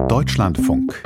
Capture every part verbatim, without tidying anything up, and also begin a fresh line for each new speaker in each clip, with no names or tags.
Deutschlandfunk.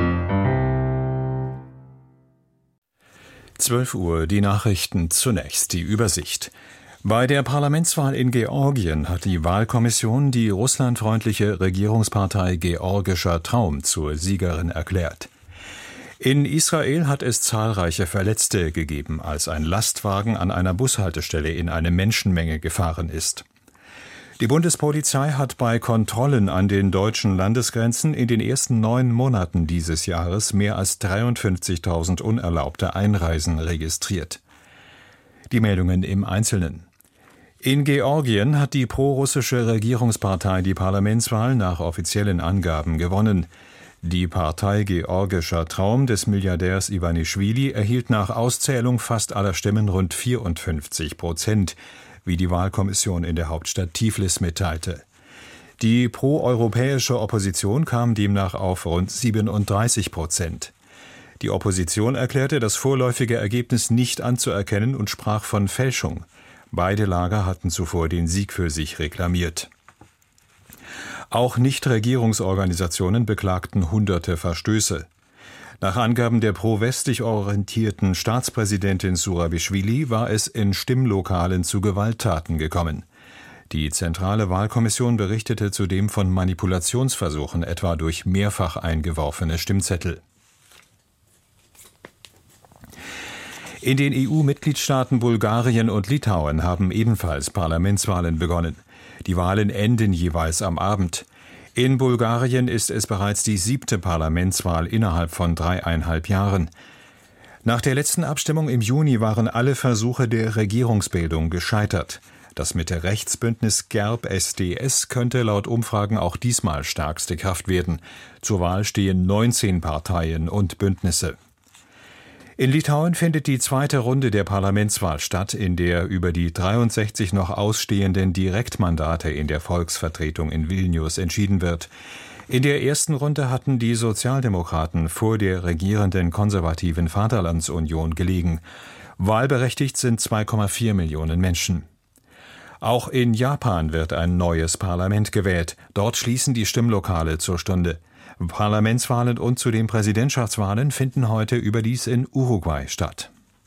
zwölf Uhr, die Nachrichten zunächst, die Übersicht. Bei der Parlamentswahl in Georgien hat die Wahlkommission die russlandfreundliche Regierungspartei Georgischer Traum zur Siegerin erklärt. In Israel hat es zahlreiche Verletzte gegeben, als ein Lastwagen an einer Bushaltestelle in eine Menschenmenge gefahren ist. Die Bundespolizei hat bei Kontrollen an den deutschen Landesgrenzen in den ersten neun Monaten dieses Jahres mehr als dreiundfünfzigtausend unerlaubte Einreisen registriert. Die Meldungen im Einzelnen. In Georgien hat die prorussische Regierungspartei die Parlamentswahl nach offiziellen Angaben gewonnen. Die Partei Georgischer Traum des Milliardärs Ivanischwili erhielt nach Auszählung fast aller Stimmen rund vierundfünfzig Prozent, wie die Wahlkommission in der Hauptstadt Tiflis mitteilte. Die proeuropäische Opposition kam demnach auf rund siebenunddreißig Prozent. Die Opposition erklärte das vorläufige Ergebnis nicht anzuerkennen und sprach von Fälschung. Beide Lager hatten zuvor den Sieg für sich reklamiert. Auch Nichtregierungsorganisationen beklagten hunderte Verstöße. Nach Angaben der pro-westlich orientierten Staatspräsidentin Zurabischwili war es in Stimmlokalen zu Gewalttaten gekommen. Die Zentrale Wahlkommission berichtete zudem von Manipulationsversuchen, etwa durch mehrfach eingeworfene Stimmzettel. In den E U-Mitgliedstaaten Bulgarien und Litauen haben ebenfalls Parlamentswahlen begonnen. Die Wahlen enden jeweils am Abend. In Bulgarien ist es bereits die siebte Parlamentswahl innerhalb von dreieinhalb Jahren. Nach der letzten Abstimmung im Juni waren alle Versuche der Regierungsbildung gescheitert. Das Mitte-Rechts-Bündnis Gerb-S D S könnte laut Umfragen auch diesmal stärkste Kraft werden. Zur Wahl stehen neunzehn Parteien und Bündnisse. In Litauen findet die zweite Runde der Parlamentswahl statt, in der über die dreiundsechzig noch ausstehenden Direktmandate in der Volksvertretung in Vilnius entschieden wird. In der ersten Runde hatten die Sozialdemokraten vor der regierenden konservativen Vaterlandsunion gelegen. Wahlberechtigt sind zwei Komma vier Millionen Menschen. Auch in Japan wird ein neues Parlament gewählt. Dort schließen die Stimmlokale zur Stunde. Parlamentswahlen und zudem Präsidentschaftswahlen finden heute überdies in Uruguay statt.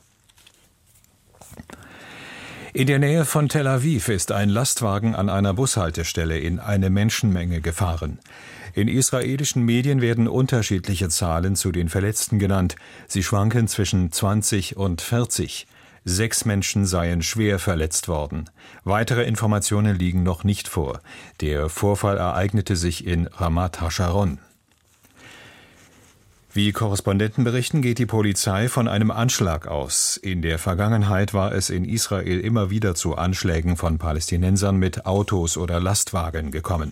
In der Nähe von Tel Aviv ist ein Lastwagen an einer Bushaltestelle in eine Menschenmenge gefahren. In israelischen Medien werden unterschiedliche Zahlen zu den Verletzten genannt. Sie schwanken zwischen zwanzig und vierzig. Sechs Menschen seien schwer verletzt worden. Weitere Informationen liegen noch nicht vor. Der Vorfall ereignete sich in Ramat HaSharon. Wie Korrespondenten berichten, geht die Polizei von einem Anschlag aus. In der Vergangenheit war es in Israel immer wieder zu Anschlägen von Palästinensern mit Autos oder Lastwagen gekommen.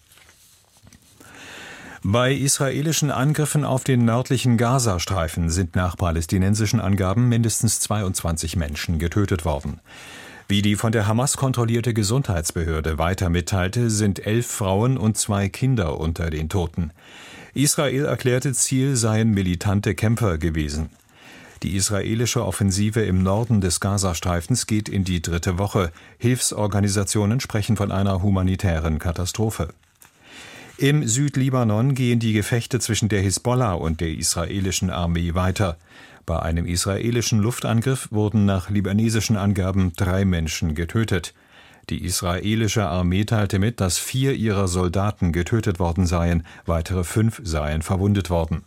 Bei israelischen Angriffen auf den nördlichen Gazastreifen sind nach palästinensischen Angaben mindestens zweiundzwanzig Menschen getötet worden. Wie die von der Hamas kontrollierte Gesundheitsbehörde weiter mitteilte, sind elf Frauen und zwei Kinder unter den Toten. Israel erklärte, Ziel seien militante Kämpfer gewesen. Die israelische Offensive im Norden des Gazastreifens geht in die dritte Woche. Hilfsorganisationen sprechen von einer humanitären Katastrophe. Im Südlibanon gehen die Gefechte zwischen der Hisbollah und der israelischen Armee weiter. Bei einem israelischen Luftangriff wurden nach libanesischen Angaben drei Menschen getötet. Die israelische Armee teilte mit, dass vier ihrer Soldaten getötet worden seien, weitere fünf seien verwundet worden.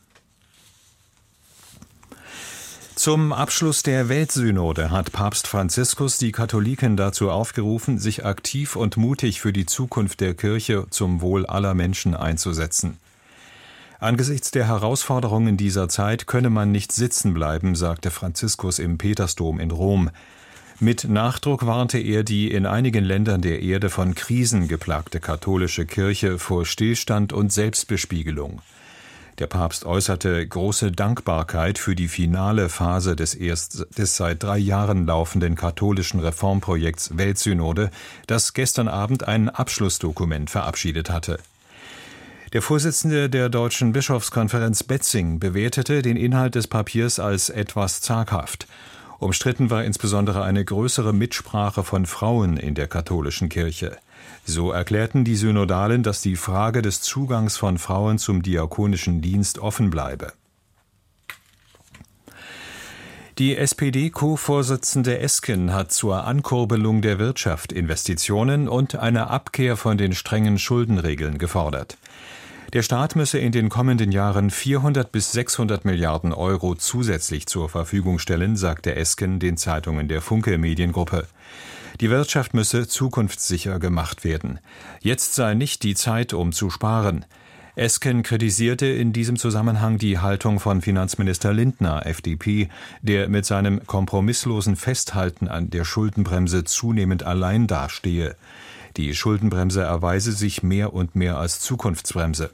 Zum Abschluss der Weltsynode hat Papst Franziskus die Katholiken dazu aufgerufen, sich aktiv und mutig für die Zukunft der Kirche zum Wohl aller Menschen einzusetzen. Angesichts der Herausforderungen dieser Zeit könne man nicht sitzen bleiben, sagte Franziskus im Petersdom in Rom. Mit Nachdruck warnte er die in einigen Ländern der Erde von Krisen geplagte katholische Kirche vor Stillstand und Selbstbespiegelung. Der Papst äußerte große Dankbarkeit für die finale Phase des erst des seit drei Jahren laufenden katholischen Reformprojekts Weltsynode, das gestern Abend ein Abschlussdokument verabschiedet hatte. Der Vorsitzende der Deutschen Bischofskonferenz Betzing bewertete den Inhalt des Papiers als etwas zaghaft. Umstritten war insbesondere eine größere Mitsprache von Frauen in der katholischen Kirche. So erklärten die Synodalen, dass die Frage des Zugangs von Frauen zum diakonischen Dienst offen bleibe. Die S P D-Co-Vorsitzende Esken hat zur Ankurbelung der Wirtschaft Investitionen und eine Abkehr von den strengen Schuldenregeln gefordert. Der Staat müsse in den kommenden Jahren vierhundert bis sechshundert Milliarden Euro zusätzlich zur Verfügung stellen, sagte Esken den Zeitungen der Funke Mediengruppe. Die Wirtschaft müsse zukunftssicher gemacht werden. Jetzt sei nicht die Zeit, um zu sparen. Esken kritisierte in diesem Zusammenhang die Haltung von Finanzminister Lindner, F D P, der mit seinem kompromisslosen Festhalten an der Schuldenbremse zunehmend allein dastehe. Die Schuldenbremse erweise sich mehr und mehr als Zukunftsbremse.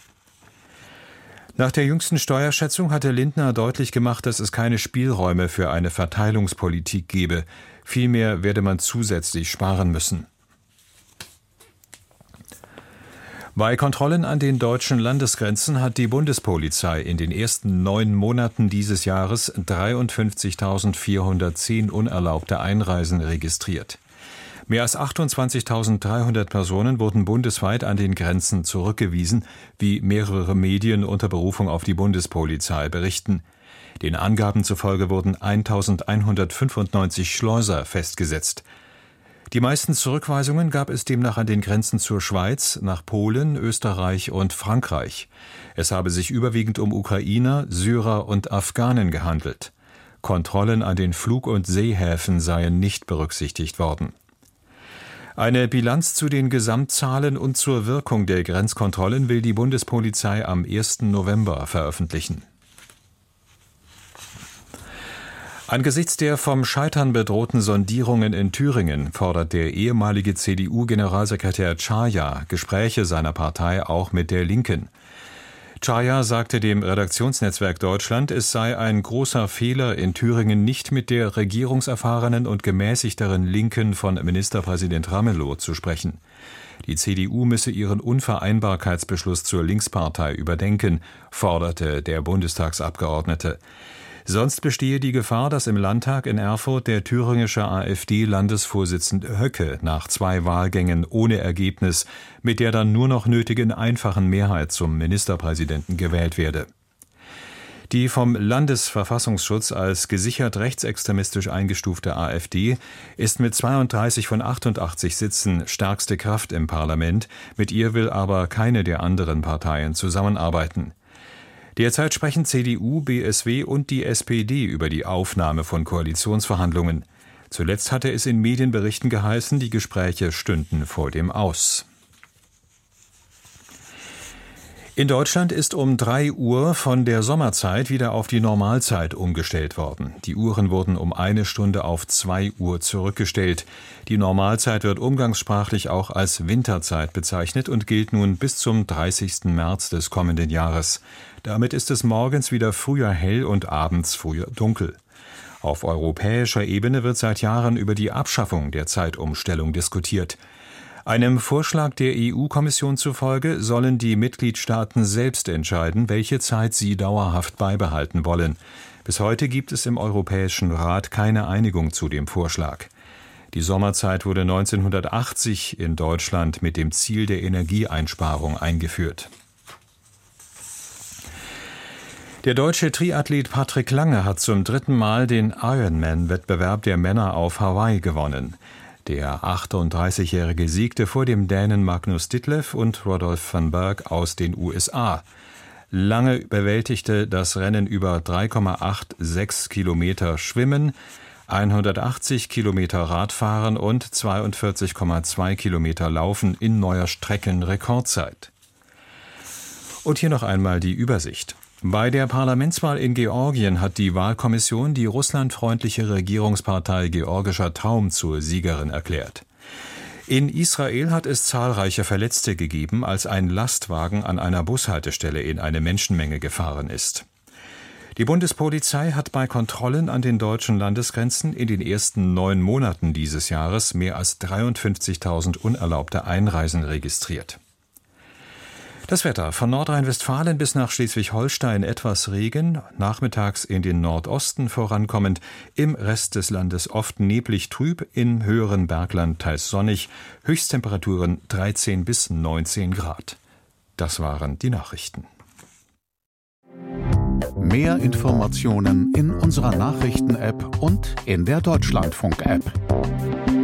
Nach der jüngsten Steuerschätzung hatte Lindner deutlich gemacht, dass es keine Spielräume für eine Verteilungspolitik gebe. Vielmehr werde man zusätzlich sparen müssen. Bei Kontrollen an den deutschen Landesgrenzen hat die Bundespolizei in den ersten neun Monaten dieses Jahres dreiundfünfzigtausendvierhundertzehn unerlaubte Einreisen registriert. Mehr als achtundzwanzigtausenddreihundert Personen wurden bundesweit an den Grenzen zurückgewiesen, wie mehrere Medien unter Berufung auf die Bundespolizei berichten. Den Angaben zufolge wurden eintausendeinhundertfünfundneunzig Schleuser festgesetzt. Die meisten Zurückweisungen gab es demnach an den Grenzen zur Schweiz, nach Polen, Österreich und Frankreich. Es habe sich überwiegend um Ukrainer, Syrer und Afghanen gehandelt. Kontrollen an den Flug- und Seehäfen seien nicht berücksichtigt worden. Eine Bilanz zu den Gesamtzahlen und zur Wirkung der Grenzkontrollen will die Bundespolizei am ersten November veröffentlichen. Angesichts der vom Scheitern bedrohten Sondierungen in Thüringen fordert der ehemalige C D U-Generalsekretär Czaja Gespräche seiner Partei auch mit der Linken. Czaja sagte dem Redaktionsnetzwerk Deutschland, es sei ein großer Fehler, in Thüringen nicht mit der regierungserfahrenen und gemäßigteren Linken von Ministerpräsident Ramelow zu sprechen. Die C D U müsse ihren Unvereinbarkeitsbeschluss zur Linkspartei überdenken, forderte der Bundestagsabgeordnete. Sonst bestehe die Gefahr, dass im Landtag in Erfurt der thüringische AfD-Landesvorsitzende Höcke nach zwei Wahlgängen ohne Ergebnis mit der dann nur noch nötigen einfachen Mehrheit zum Ministerpräsidenten gewählt werde. Die vom Landesverfassungsschutz als gesichert rechtsextremistisch eingestufte AfD ist mit zweiunddreißig von achtundachtzig Sitzen stärkste Kraft im Parlament, mit ihr will aber keine der anderen Parteien zusammenarbeiten. Derzeit sprechen C D U, B S W und die S P D über die Aufnahme von Koalitionsverhandlungen. Zuletzt hatte es in Medienberichten geheißen, die Gespräche stünden vor dem Aus. In Deutschland ist um drei Uhr von der Sommerzeit wieder auf die Normalzeit umgestellt worden. Die Uhren wurden um eine Stunde auf zwei Uhr zurückgestellt. Die Normalzeit wird umgangssprachlich auch als Winterzeit bezeichnet und gilt nun bis zum dreißigsten März des kommenden Jahres. Damit ist es morgens wieder früher hell und abends früher dunkel. Auf europäischer Ebene wird seit Jahren über die Abschaffung der Zeitumstellung diskutiert. Einem Vorschlag der E U-Kommission zufolge sollen die Mitgliedstaaten selbst entscheiden, welche Zeit sie dauerhaft beibehalten wollen. Bis heute gibt es im Europäischen Rat keine Einigung zu dem Vorschlag. Die Sommerzeit wurde neunzehnhundertachtzig in Deutschland mit dem Ziel der Energieeinsparung eingeführt. Der deutsche Triathlet Patrick Lange hat zum dritten Mal den Ironman-Wettbewerb der Männer auf Hawaii gewonnen. Der achtunddreißigjährige siegte vor dem Dänen Magnus Ditlev und Rodolph van Berg aus den U S A. Lange bewältigte das Rennen über drei Komma sechsundachtzig Kilometer Schwimmen, hundertachtzig Kilometer Radfahren und zweiundvierzig Komma zwei Kilometer Laufen in neuer Streckenrekordzeit. Und hier noch einmal die Übersicht. Bei der Parlamentswahl in Georgien hat die Wahlkommission die russlandfreundliche Regierungspartei Georgischer Traum zur Siegerin erklärt. In Israel hat es zahlreiche Verletzte gegeben, als ein Lastwagen an einer Bushaltestelle in eine Menschenmenge gefahren ist. Die Bundespolizei hat bei Kontrollen an den deutschen Landesgrenzen in den ersten neun Monaten dieses Jahres mehr als dreiundfünfzigtausend unerlaubte Einreisen registriert. Das Wetter: von Nordrhein-Westfalen bis nach Schleswig-Holstein etwas Regen, nachmittags in den Nordosten vorankommend, im Rest des Landes oft neblig trüb, im höheren Bergland teils sonnig, Höchsttemperaturen dreizehn bis neunzehn Grad. Das waren die Nachrichten.
Mehr Informationen in unserer Nachrichten-App und in der Deutschlandfunk-App.